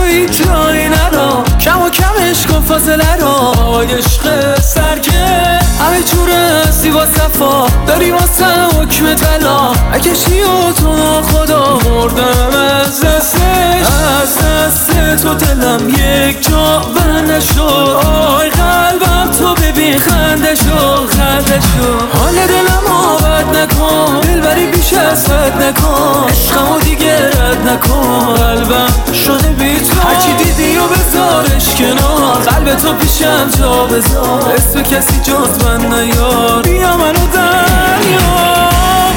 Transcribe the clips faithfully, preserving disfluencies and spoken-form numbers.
هیچ جایی نرا، کم و کمش کن فاصله را. عشق سرکه همه جور زیبا صفا داری واسه حکم طلا. اکشی و تو خدا مردم از دستش، از دست تو دلم یک جا بند نشد. آی قلبم تو ببین خنده شو خنده شو. حال دلم آبد نکن، دلبری بیش از حد نکن. عشقمو دیگه رد نکن، قلبم شده بی تو. هرچی دیدی و بذارش کنار، قلب تو پیشم جا بذار. اسم کسی جز من نیار، بیا منو دریار.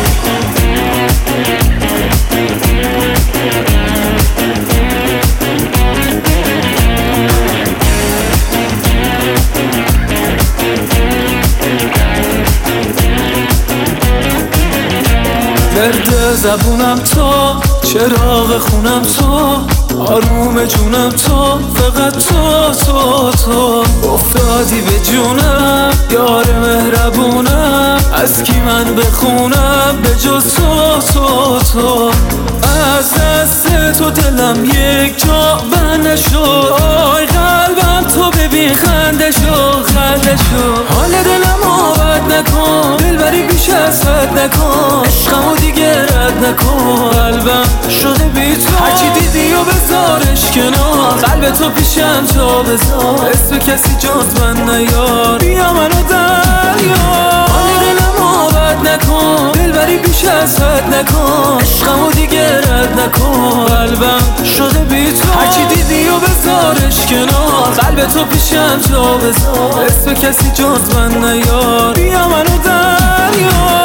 درد زبونم تو، چراغ خونم تو، آروم جونم تو، فقط تو تو تو. افتادی به جونم یار مهربونم، از کی من بخونم به جز تو تو تو. از دست تو دلم یک جا بند نشد. آی قلبم تو ببین خنده شو خنده شو. حال دلم آبد نکن، دلبری بیش از حد نکن. عشقمو دیگه رد نکن، قلبم شده بی تو. هرچی دیدی و بذارش کنار، قلب تو پیشم جا بذار. اسم کسی جز من نیار، بیا منو دریار. حال دلم آبد نکن، دلبری بیش از حد نکن. عشقمو دیگه رد نکن، قلبم شده بی تو. هرچی دیدی و بذارش کنار، قلب تو پیشم جا بذار. اسم کسی جز من نیار، بیا منو دریار.